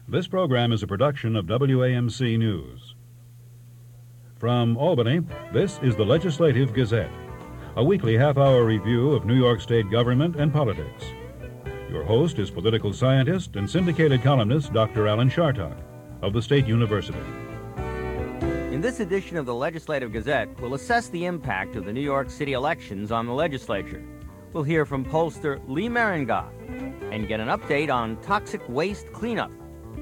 This program is a production of WAMC News. From Albany, this is the Legislative Gazette, a weekly half-hour review of New York State government and politics. Your host is political scientist and syndicated columnist Dr. Alan Chartock of the State University. In this edition of the Legislative Gazette, we'll assess the impact of the New York City elections on the legislature. We'll hear from pollster Lee Merengoff and get an update on toxic waste cleanup.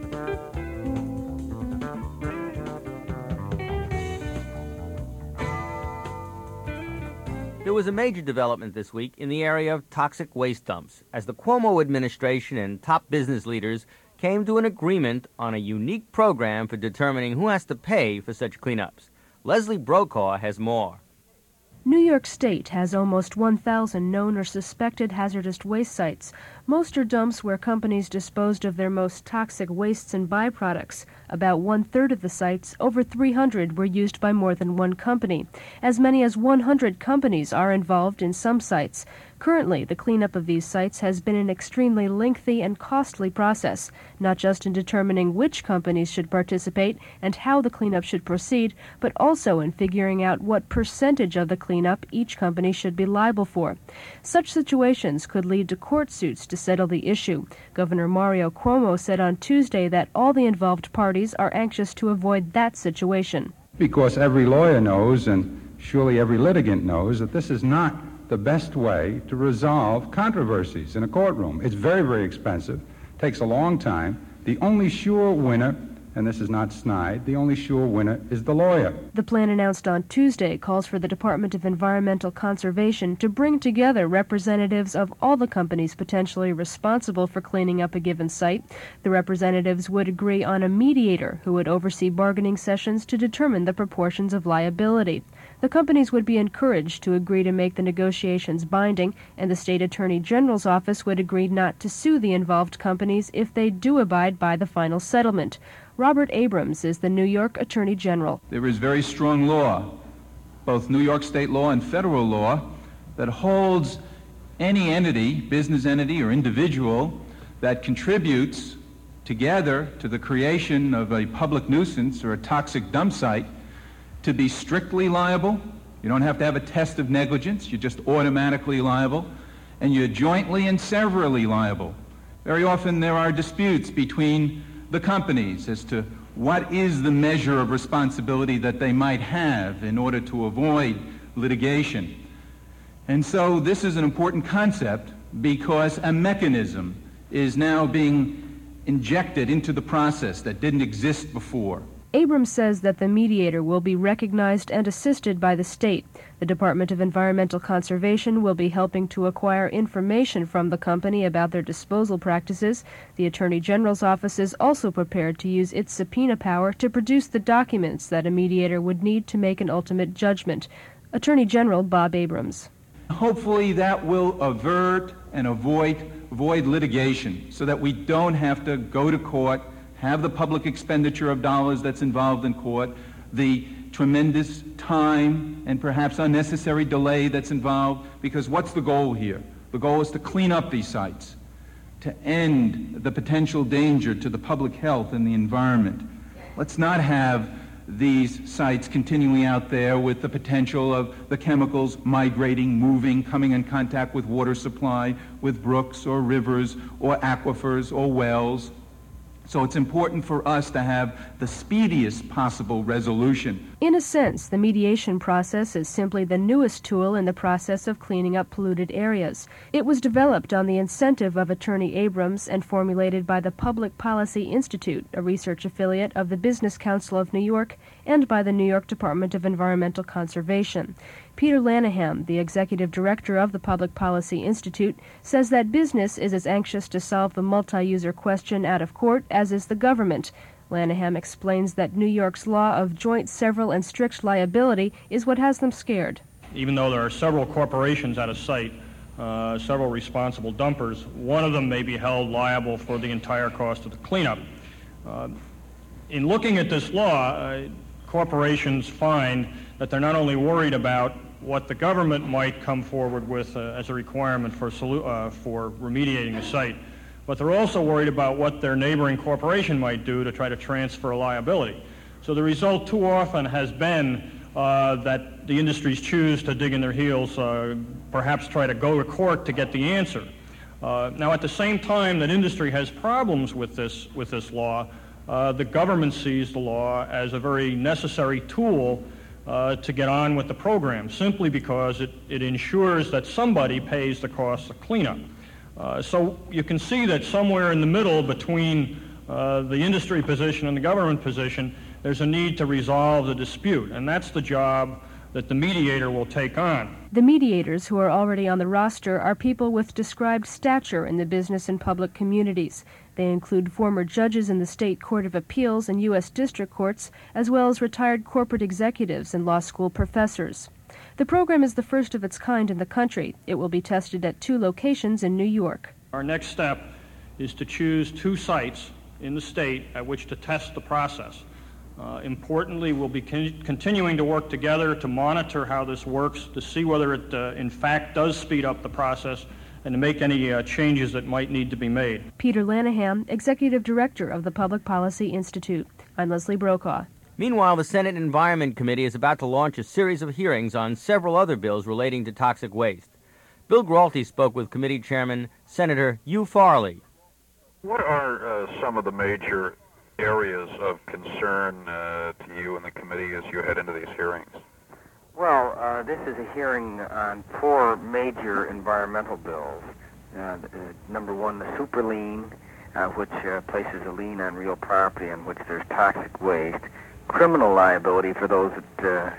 There was a major development this week in the area of toxic waste dumps as the Cuomo administration and top business leaders came to an agreement on a unique program for determining who has to pay for such cleanups. Leslie Brokaw has more. New York State has almost 1,000 known or suspected hazardous waste sites. Most are dumps where companies disposed of their most toxic wastes and byproducts. About one-third of the sites, over 300, were used by more than one company. As many as 100 companies are involved in some sites. Currently, the cleanup of these sites has been an extremely lengthy and costly process, not just in determining which companies should participate and how the cleanup should proceed, but also in figuring out what percentage of the cleanup each company should be liable for. Such situations could lead to court suits to settle the issue. Governor Mario Cuomo said on Tuesday that all the involved parties are anxious to avoid that situation. Because every lawyer knows, and surely every litigant knows, that this is not the best way to resolve controversies in a courtroom. It's very, very expensive, takes a long time. The only sure winner, and this is not snide, the only sure winner is the lawyer. The plan announced on Tuesday calls for the Department of Environmental Conservation to bring together representatives of all the companies potentially responsible for cleaning up a given site. The representatives would agree on a mediator who would oversee bargaining sessions to determine the proportions of liability. The companies would be encouraged to agree to make the negotiations binding, and the State Attorney General's office would agree not to sue the involved companies if they do abide by the final settlement. Robert Abrams is the New York Attorney General. There is very strong law, both New York state law and federal law, that holds any entity, business entity or individual, that contributes together to the creation of a public nuisance or a toxic dump site to be strictly liable. You don't have to have a test of negligence. You're just automatically liable. And you're jointly and severally liable. Very often there are disputes between the companies as to what is the measure of responsibility that they might have in order to avoid litigation. And so this is an important concept because a mechanism is now being injected into the process that didn't exist before. Abrams says that the mediator will be recognized and assisted by the state. The Department of Environmental Conservation will be helping to acquire information from the company about their disposal practices. The Attorney General's office is also prepared to use its subpoena power to produce the documents that a mediator would need to make an ultimate judgment. Attorney General Bob Abrams. Hopefully that will avert and avoid litigation so that we don't have to go to court, have the public expenditure of dollars that's involved in court, the tremendous time and perhaps unnecessary delay that's involved, because what's the goal here? The goal is to clean up these sites, to end the potential danger to the public health and the environment. Let's not have these sites continually out there with the potential of the chemicals migrating, moving, coming in contact with water supply, with brooks or rivers or aquifers or wells. So it's important for us to have the speediest possible resolution. In a sense, the mediation process is simply the newest tool in the process of cleaning up polluted areas. It was developed on the incentive of Attorney Abrams and formulated by the Public Policy Institute, a research affiliate of the Business Council of New York, and by the New York Department of Environmental Conservation. Peter Lanahan, the executive director of the Public Policy Institute, says that business is as anxious to solve the multi-user question out of court as is the government. Lanahan explains that New York's law of joint, several, and strict liability is what has them scared. Even though there are several corporations at a site, several responsible dumpers, one of them may be held liable for the entire cost of the cleanup. In looking at this law, corporations find that they're not only worried about what the government might come forward with as a requirement for remediating the site, but they're also worried about what their neighboring corporation might do to try to transfer liability. So the result too often has been that the industries choose to dig in their heels, perhaps try to go to court to get the answer. Now, at the same time that industry has problems with this law, the government sees the law as a very necessary tool to get on with the program, simply because it ensures that somebody pays the cost of cleanup. So you can see that somewhere in the middle between the industry position and the government position, there's a need to resolve the dispute, and that's the job that the mediator will take on. The mediators who are already on the roster are people with described stature in the business and public communities. They include former judges in the State Court of Appeals and U.S. District Courts, as well as retired corporate executives and law school professors. The program is the first of its kind in the country. It will be tested at 2 locations in New York. Our next step is to choose 2 sites in the state at which to test the process. Importantly, we'll be continuing to work together to monitor how this works, to see whether it in fact does speed up the process, and to make any changes that might need to be made. Peter Lanahan, Executive Director of the Public Policy Institute. I'm Leslie Brokaw. Meanwhile, the Senate Environment Committee is about to launch a series of hearings on several other bills relating to toxic waste. Bill Gralty spoke with Committee Chairman Senator Hugh Farley. What are some of the major areas of concern to you and the committee as you head into these hearings? Well, this is a hearing on 4 major environmental bills. Number 1, the super lien, which places a lien on real property on which there's toxic waste. Criminal liability for those that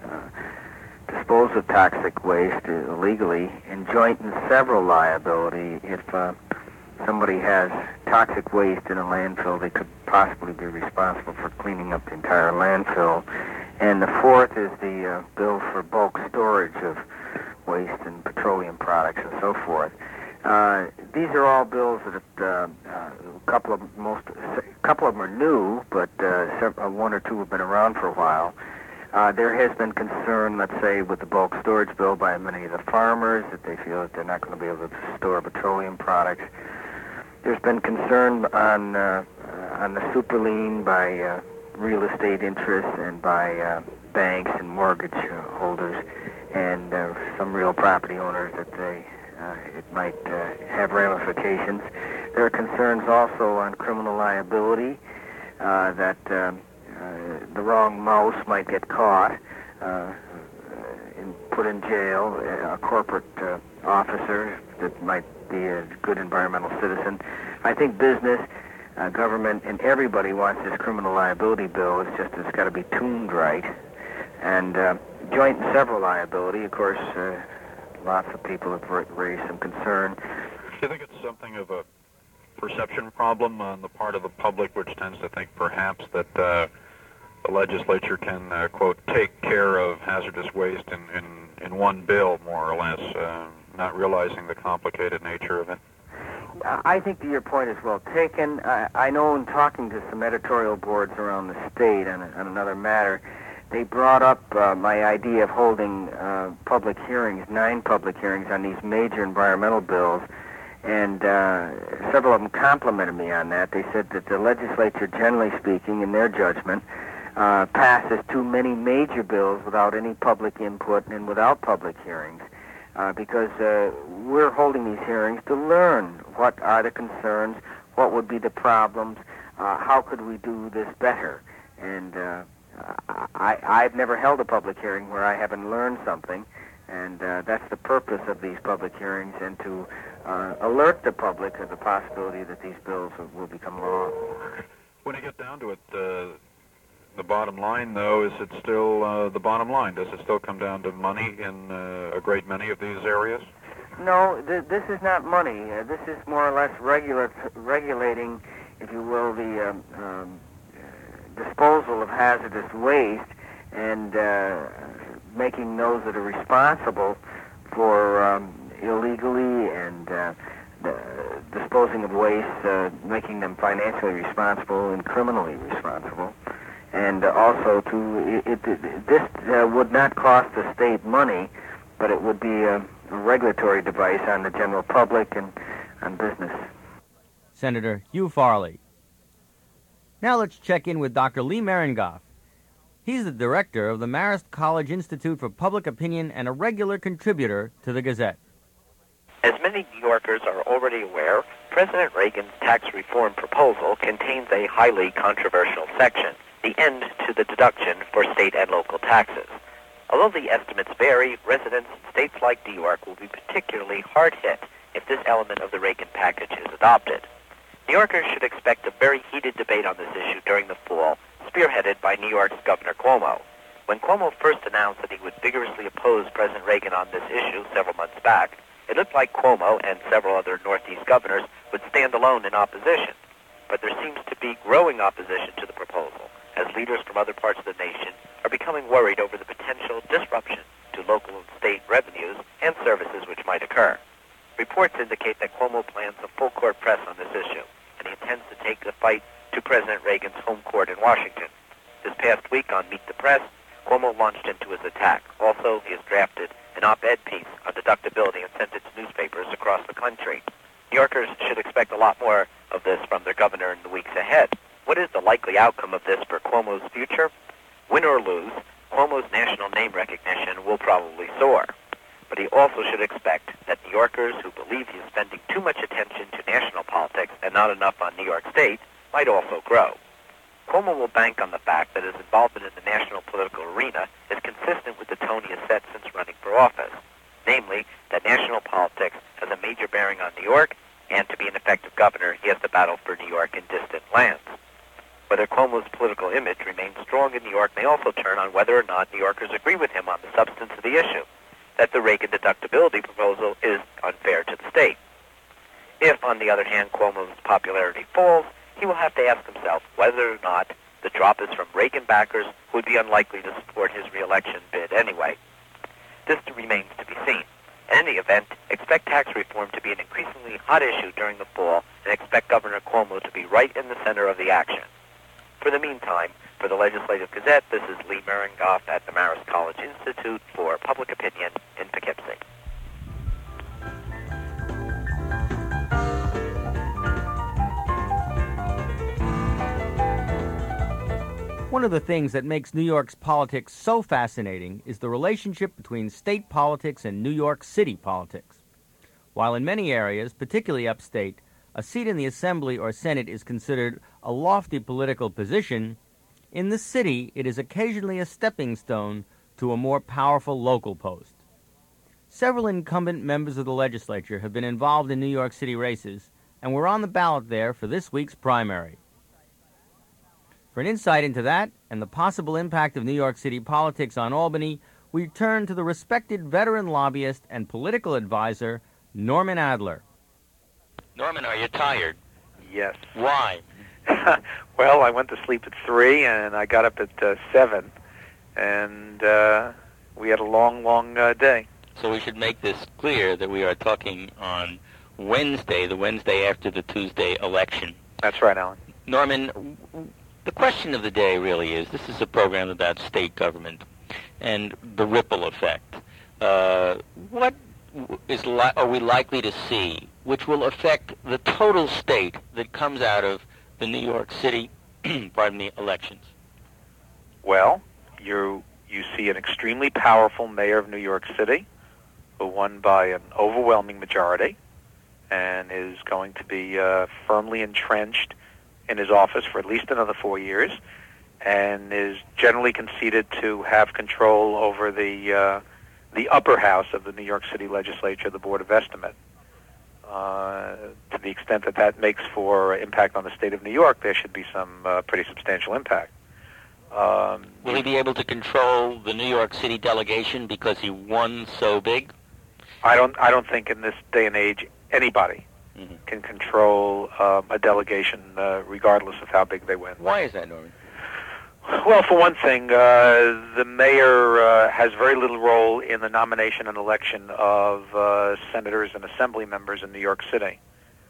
dispose of toxic waste illegally. And joint and several liability if somebody has toxic waste in a landfill, they could possibly be responsible for cleaning up the entire landfill. And the 4th is the bill for bulk storage of waste and petroleum products and so forth. These are all bills that a couple of them are new, but 1 or 2 have been around for a while. There has been concern, let's say, with the bulk storage bill by many of the farmers that they feel that they're not going to be able to store petroleum products. There's been concern on the super lien by real estate interests and by banks and mortgage holders and some real property owners that it might have ramifications. There are concerns also on criminal liability that the wrong mouse might get caught and put in jail, a corporate officer that might be a good environmental citizen. I think business, government, and everybody wants this criminal liability bill. It's got to be tuned right. And joint and several liability, of course, lots of people have raised some concern. Do you think it's something of a perception problem on the part of the public, which tends to think perhaps that the legislature can, quote, take care of hazardous waste in one bill, more or less, not realizing the complicated nature of it? I think that your point is well taken. I know in talking to some editorial boards around the state on another matter, they brought up my idea of holding public hearings, 9 public hearings on these major environmental bills, and several of them complimented me on that. They said that the legislature, generally speaking, in their judgment, passes too many major bills without any public input and without public hearings, because we're holding these hearings to learn what are the concerns, what would be the problems, how could we do this better. And I've never held a public hearing where I haven't learned something, and that's the purpose of these public hearings, and to alert the public of the possibility that these bills will become law. When you get down to it, the bottom line, though, is it still the bottom line? Does it still come down to money in a great many of these areas? No, this is not money. This is more or less regulating, if you will, the disposal of hazardous waste and making those that are responsible for illegally and disposing of waste, making them financially responsible and criminally responsible. And also, this would not cost the state money, but it would be a regulatory device on the general public and on business. Senator Hugh Farley. Now let's check in with Dr. Lee Merengoff. He's the director of the Marist College Institute for Public Opinion and a regular contributor to the Gazette. As many New Yorkers are already aware, President Reagan's tax reform proposal contains a highly controversial section, the end to the deduction for state and local taxes. Although the estimates vary, residents in states like New York will be particularly hard hit if this element of the Reagan package is adopted. New Yorkers should expect a very heated debate on this issue during the fall, spearheaded by New York's Governor Cuomo. When Cuomo first announced that he would vigorously oppose President Reagan on this issue several months back, it looked like Cuomo and several other Northeast governors would stand alone in opposition. But there seems to be growing opposition to the proposal, as leaders from other parts of the nation are becoming worried over the potential disruption to local and state revenues and services which might occur. Reports indicate that Cuomo plans a full-court press on this issue, and he intends to take the fight to President Reagan's home court in Washington. This past week on Meet the Press, Cuomo launched into his attack. Also, he has drafted an op-ed piece on deductibility and sent it to newspapers across the country. New Yorkers should expect a lot more of this from their governor in the weeks ahead. What is the likely outcome of this for Cuomo's future? Win or lose, Cuomo's national name recognition will probably soar. But he also should expect that New Yorkers who believe he is spending too much attention to national politics and not enough on New York State might also grow. Cuomo will bank on the fact that his involvement in the national political arena is consistent with the tone he has set since running for office, namely that national politics has a major bearing on New York, and to be an effective governor, he has to battle for New York in distant lands. Whether Cuomo's political image remains strong in New York may also turn on whether or not New Yorkers agree with him on the substance of the issue, that the Reagan deductibility proposal is unfair to the state. If, on the other hand, Cuomo's popularity falls, he will have to ask himself whether or not the drop is from Reagan backers who would be unlikely to support his re-election bid anyway. This remains to be seen. In any event, expect tax reform to be an increasingly hot issue during the fall, and expect Governor Cuomo to be right in the center of the action. For the meantime, for the Legislative Gazette, this is Lee Merengoff at the Marist College Institute for Public Opinion in Poughkeepsie. One of the things that makes New York's politics so fascinating is the relationship between state politics and New York City politics. While in many areas, particularly upstate, a seat in the Assembly or Senate is considered a lofty political position, in the city it is occasionally a stepping stone to a more powerful local post. Several incumbent members of the legislature have been involved in New York City races and were on the ballot there for this week's primary. For an insight into that and the possible impact of New York City politics on Albany, we turn to the respected veteran lobbyist and political advisor, Norman Adler. Norman, are you tired? Yes. Why? Well, I went to sleep at 3 and I got up at 7, and we had a long day. So we should make this clear that we are talking on Wednesday, the Wednesday after the Tuesday election. That's right, Alan. Norman, the question of the day really is, this is a program about state government and the ripple effect. What are we likely to see which will affect the total state that comes out of the New York City elections? Well, you see an extremely powerful mayor of New York City who won by an overwhelming majority and is going to be firmly entrenched in his office for at least another 4 years, and is generally conceded to have control over the upper house of the New York City Legislature, the Board of Estimate. To the extent that that makes for impact on the state of New York, there should be some pretty substantial impact. Will he be able to control the New York City delegation because he won so big? I don't think in this day and age anybody can control a delegation regardless of how big they win. Why is that, Norman? Well, for one thing, the mayor has very little role in the nomination and election of senators and assembly members in New York City.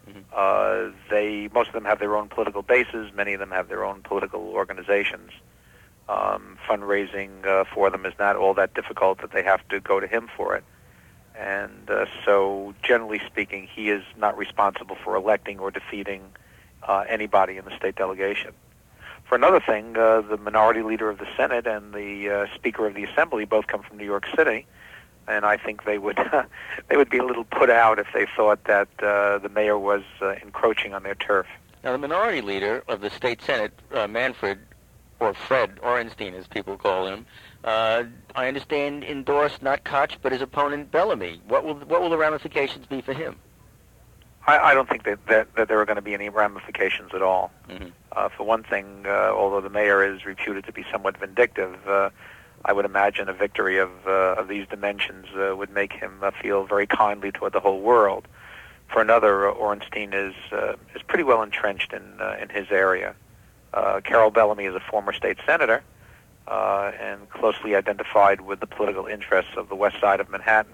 Most of them have their own political bases. Many of them have their own political organizations. Fundraising for them is not all that difficult that they have to go to him for it. And so, generally speaking, he is not responsible for electing or defeating anybody in the state delegation. For another thing, the minority leader of the Senate and the Speaker of the Assembly both come from New York City, and I think they would they would be a little put out if they thought that the mayor was encroaching on their turf. Now, the minority leader of the state Senate, Manfred, or Fred Orenstein, as people call him, I understand endorsed not Koch but his opponent Bellamy. What will the ramifications be for him? I don't think that there are going to be any ramifications at all. Mm-hmm. For one thing, although the mayor is reputed to be somewhat vindictive, I would imagine a victory of these dimensions would make him feel very kindly toward the whole world. For another, Orenstein is pretty well entrenched in his area. Carol Bellamy is a former state senator and closely identified with the political interests of the west side of Manhattan,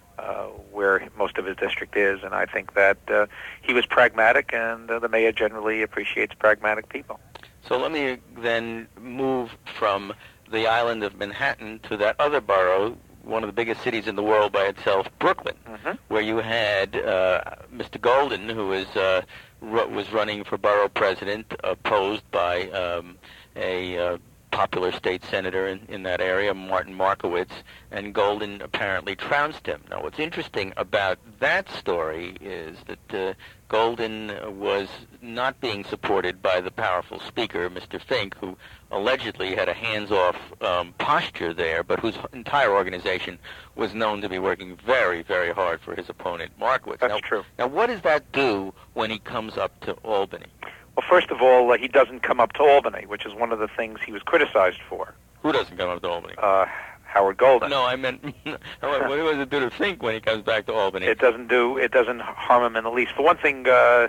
where most of his district is, and I think that he was pragmatic, and the mayor generally appreciates pragmatic people. So let me then move from the island of Manhattan to that other borough, one of the biggest cities in the world by itself, Brooklyn, where you had Mr. Golden, who was running for borough president, opposed by a popular state senator in that area, Martin Markowitz, and Golden apparently trounced him. Now, what's interesting about that story is that Golden was not being supported by the powerful speaker, Mr. Fink, who allegedly had a hands-off posture there, but whose entire organization was known to be working very, very hard for his opponent, Markowitz. That's true. Now, what does that do when he comes up to Albany? Well, first of all, he doesn't come up to Albany, which is one of the things he was criticized for. Who doesn't come up to Albany? Howard Golden. No, I meant, what does it do to Fink when he comes back to Albany? It doesn't harm him in the least. For one thing,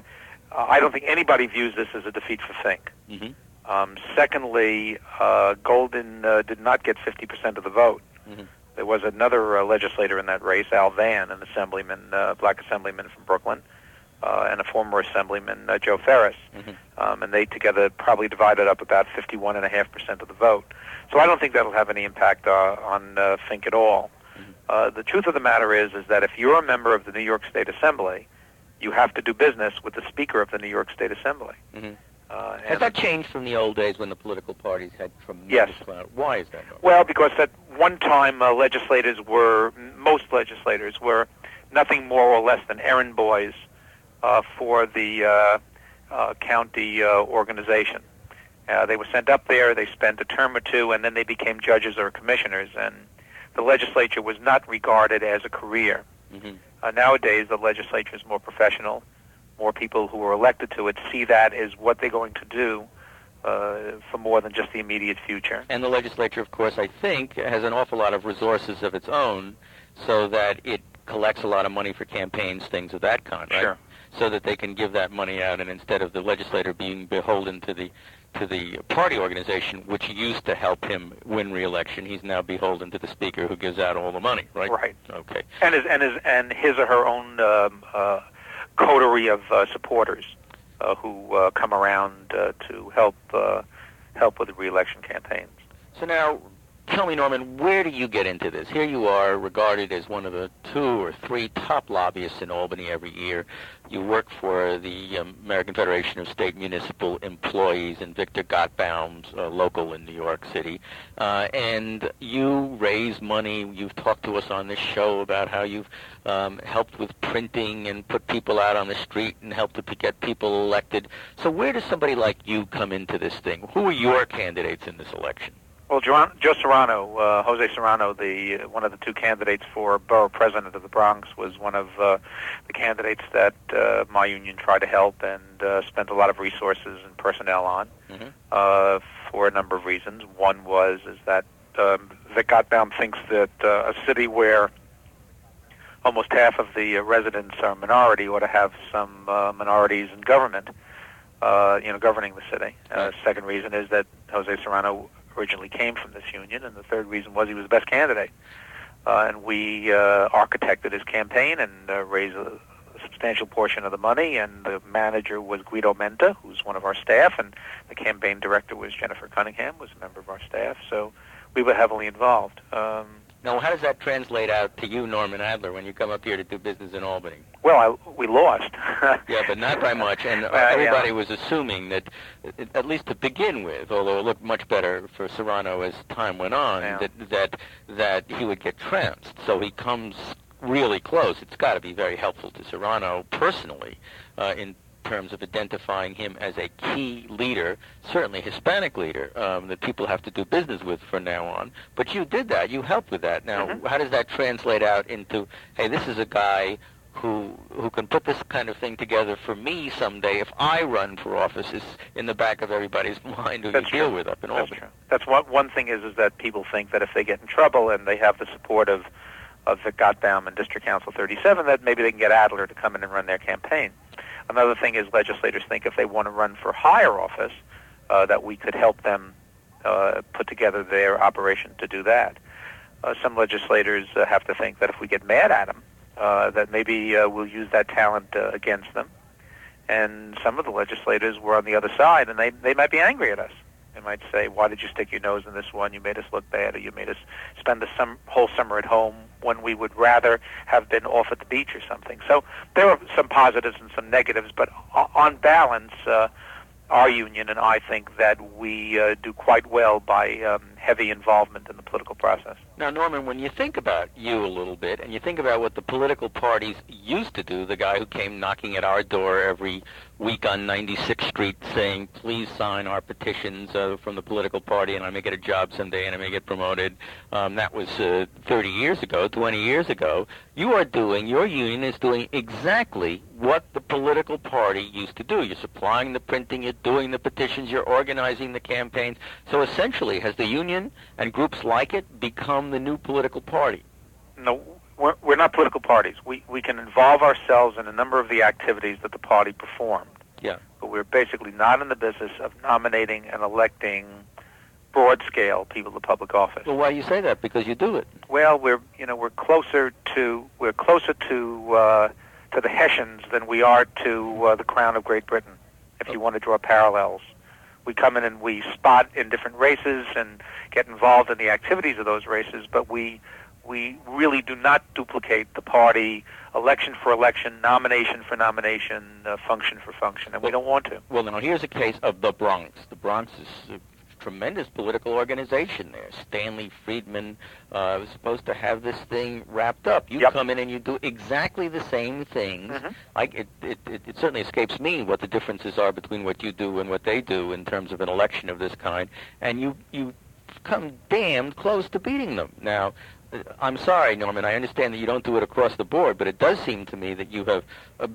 I don't think anybody views this as a defeat for Fink. Mm-hmm. Secondly, Golden did not get 50% of the vote. Mm-hmm. There was another legislator in that race, Al Vann, an assemblyman, black assemblyman from Brooklyn, and a former assemblyman, Joe Ferris. Mm-hmm. And they together probably divided up about 51.5% of the vote. So I don't think that'll have any impact on Fink at all. Mm-hmm. The truth of the matter is that if you're a member of the New York State Assembly, you have to do business with the Speaker of the New York State Assembly. Mm-hmm. Has that changed from the old days when the political parties had tremendous Yes. clout? Why is that? Well, because at one time most legislators were nothing more or less than errand boys for the county organization. They were sent up there, they spent a term or two, and then they became judges or commissioners, and the legislature was not regarded as a career. Mm-hmm. Nowadays, the legislature is more professional. More people who are elected to it see that as what they're going to do for more than just the immediate future. And the legislature, of course, I think, has an awful lot of resources of its own so that it collects a lot of money for campaigns, things of that kind, right? Sure. So that they can give that money out, and instead of the legislator being beholden to the party organization, which used to help him win re-election, he's now beholden to the speaker who gives out all the money, right? Right. Okay. And his or her own coterie of supporters who come around to help with the re-election campaigns. So now, tell me, Norman, where do you get into this? Here you are, regarded as one of the 2 or 3 top lobbyists in Albany every year. You work for the American Federation of State Municipal Employees and Victor Gottbaum's local in New York City. And you raise money. You've talked to us on this show about how you've helped with printing and put people out on the street and helped to get people elected. So where does somebody like you come into this thing? Who are your candidates in this election? Well, Joe Serrano, Jose Serrano, one of the 2 candidates for borough president of the Bronx, was one of the candidates that my union tried to help and spent a lot of resources and personnel on for a number of reasons. One is that Vic Gottbaum thinks that a city where almost half of the residents are minority ought to have some minorities in government, governing the city. Second reason is that Jose Serrano originally came from this union, and the third reason was he was the best candidate. And we architected his campaign and raised a substantial portion of the money, and the manager was Guido Menta, who's one of our staff, and the campaign director was Jennifer Cunningham, was a member of our staff, so we were heavily involved. Now, how does that translate out to you, Norman Adler, when you come up here to do business in Albany? Well, we lost. Yeah, but not by much, and everybody was assuming that, at least to begin with, although it looked much better for Serrano as time went on, that he would get trounced. So he comes really close. It's got to be very helpful to Serrano personally in terms of identifying him as a key leader, certainly Hispanic leader, that people have to do business with from now on. But you did that. You helped with that. Now, how does that translate out into, hey, this is a guy who can put this kind of thing together for me someday if I run for office? Is in the back of everybody's mind who you deal with up in Albany. That's true. That's one thing is that people think that if they get in trouble and they have the support of the Gottbaum and District Council 37, that maybe they can get Adler to come in and run their campaign. Another thing is legislators think if they want to run for higher office, that we could help them put together their operation to do that. Some legislators have to think that if we get mad at them, that maybe we'll use that talent against them. And some of the legislators were on the other side, and they might be angry at us. They might say, why did you stick your nose in this one? You made us look bad, or you made us spend the whole summer at home when we would rather have been off at the beach or something. So there are some positives and some negatives, but on balance, our union and I think that we do quite well by heavy involvement in the political process. Now, Norman, when you think about you a little bit, and you think about what the political parties used to do, the guy who came knocking at our door every week on 96th Street saying, please sign our petitions from the political party and I may get a job someday and I may get promoted, that was 30 years ago, 20 years ago. Your union is doing exactly what the political party used to do. You're supplying the printing, you're doing the petitions, you're organizing the campaigns. So essentially, has the union and groups like it become the new political party? No, we're not political parties. We can involve ourselves in a number of the activities that the party performed. Yeah. But we're basically not in the business of nominating and electing broad-scale people to public office. Well, why do you say that? Because you do it. Well, we're closer to the Hessians than we are to the Crown of Great Britain, if you want to draw parallels. We come in and we spot in different races and get involved in the activities of those races, but we really do not duplicate the party election for election, nomination for nomination, function for function, and we don't want to. Well, now here's a case of the Bronx. The Bronx is a tremendous political organization there. Stanley Friedman was supposed to have this thing wrapped up. You come in and you do exactly the same things. Like it certainly escapes me what the differences are between what you do and what they do in terms of an election of this kind, and you come damned close to beating them. Now, I'm sorry, Norman, I understand that you don't do it across the board, but it does seem to me that you have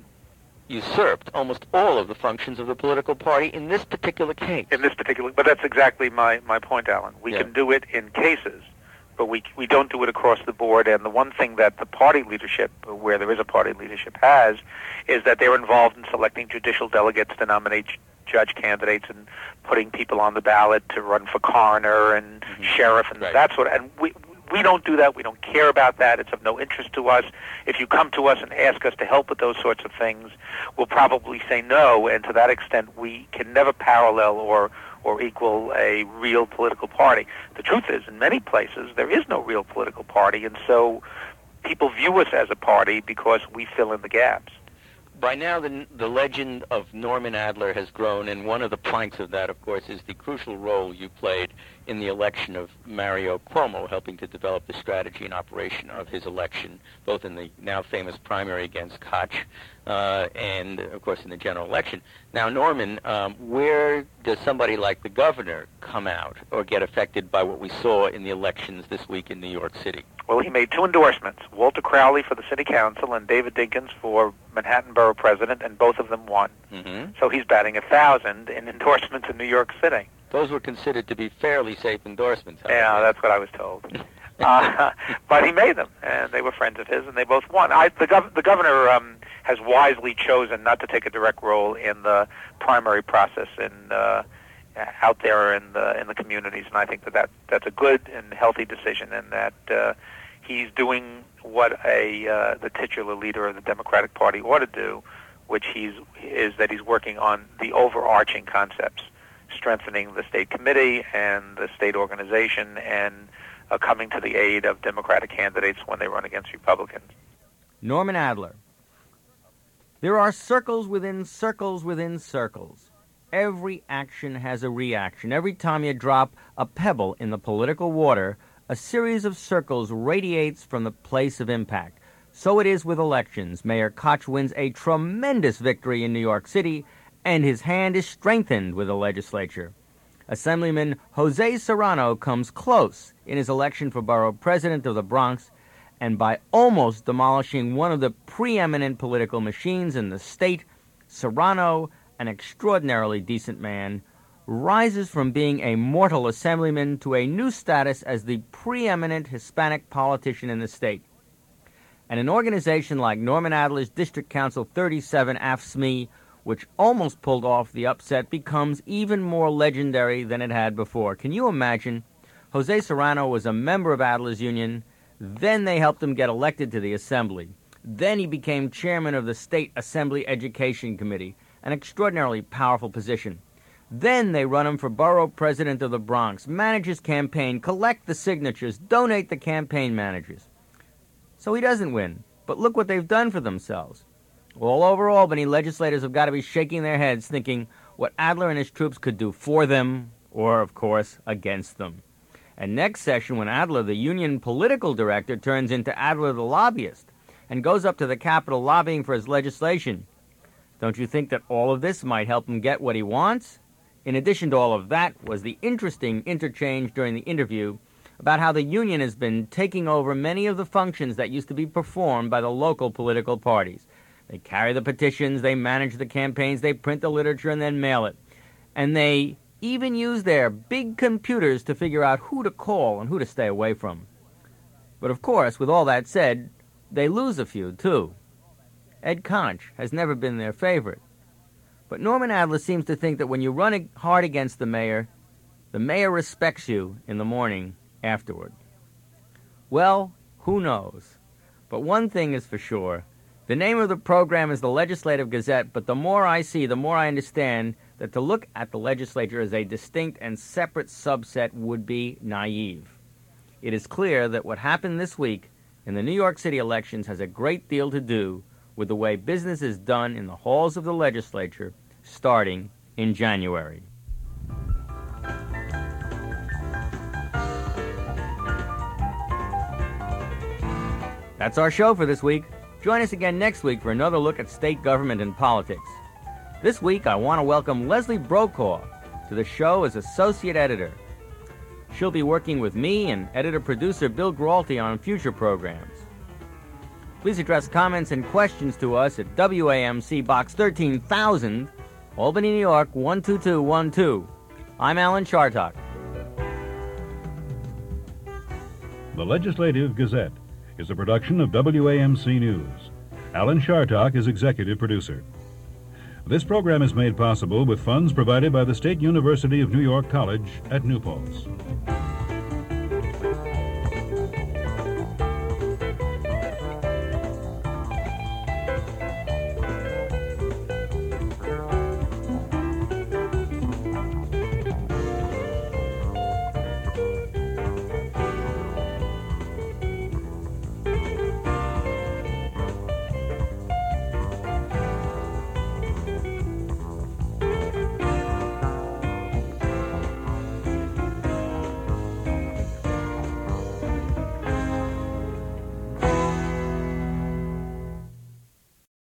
usurped almost all of the functions of the political party in this particular case. But that's exactly my point, Alan. We can do it in cases, but we don't do it across the board. And the one thing that the party leadership, where there is a party leadership, has, is that they're involved in selecting judicial delegates to nominate judge candidates and putting people on the ballot to run for coroner and sheriff and that sort of. And we don't do that. We don't care about that. It's of no interest to us. If you come to us and ask us to help with those sorts of things, we'll probably say no, and to that extent we can never parallel or equal a real political party. The truth is, in many places, there is no real political party, and so people view us as a party because we fill in the gaps. By now, the legend of Norman Adler has grown, and one of the planks of that, of course, is the crucial role you played in the election of Mario Cuomo, helping to develop the strategy and operation of his election, both in the now famous primary against Koch and, of course, in the general election. Now, Norman, where does somebody like the governor come out or get affected by what we saw in the elections this week in New York City? Well, he made two endorsements, Walter Crowley for the city council and David Dinkins for Manhattan Borough president, and both of them won. So he's batting 1,000 in endorsements in New York City. Those were considered to be fairly safe endorsements. Yeah, that's what I was told. But he made them, and they were friends of his, and they both won. The governor has wisely chosen not to take a direct role in the primary process out there in the communities, and I think that's a good and healthy decision, and that he's doing what the titular leader of the Democratic Party ought to do, which is that he's working on the overarching concepts, strengthening the state committee and the state organization, and coming to the aid of Democratic candidates when they run against Republicans. Norman Adler. There are circles within circles within circles. Every action has a reaction. Every time you drop a pebble in the political water, a series of circles radiates from the place of impact. So it is with elections. Mayor Koch wins a tremendous victory in New York City, and his hand is strengthened with the legislature. Assemblyman Jose Serrano comes close in his election for borough president of the Bronx, and by almost demolishing one of the preeminent political machines in the state, Serrano, an extraordinarily decent man, rises from being a mortal assemblyman to a new status as the preeminent Hispanic politician in the state. And an organization like Norman Adler's District Council 37 AFSCME, which almost pulled off the upset, becomes even more legendary than it had before. Can you imagine? Jose Serrano was a member of Adler's Union. Then they helped him get elected to the Assembly. Then he became chairman of the State Assembly Education Committee, an extraordinarily powerful position. Then they run him for borough president of the Bronx, manage his campaign, collect the signatures, donate the campaign managers. So he doesn't win. But look what they've done for themselves. All over Albany, legislators have got to be shaking their heads thinking what Adler and his troops could do for them, or, of course, against them. And next session, when Adler, the union political director, turns into Adler the lobbyist and goes up to the Capitol lobbying for his legislation, don't you think that all of this might help him get what he wants? In addition to all of that was the interesting interchange during the interview about how the union has been taking over many of the functions that used to be performed by the local political parties. They carry the petitions, they manage the campaigns, they print the literature and then mail it. And they even use their big computers to figure out who to call and who to stay away from. But of course, with all that said, they lose a few, too. Ed Koch has never been their favorite. But Norman Adler seems to think that when you run hard against the mayor respects you in the morning afterward. Well, who knows? But one thing is for sure. The name of the program is the Legislative Gazette, but the more I see, the more I understand that to look at the legislature as a distinct and separate subset would be naive. It is clear that what happened this week in the New York City elections has a great deal to do with the way business is done in the halls of the legislature starting in January. That's our show for this week. Join us again next week for another look at state government and politics. This week, I want to welcome Leslie Brokaw to the show as associate editor. She'll be working with me and editor-producer Bill Gralty on future programs. Please address comments and questions to us at WAMC Box 13,000, Albany, New York 12212. I'm Alan Chartock. The Legislative Gazette is a production of WAMC News. Alan Chartock is executive producer. This program is made possible with funds provided by the State University of New York College at New Paltz.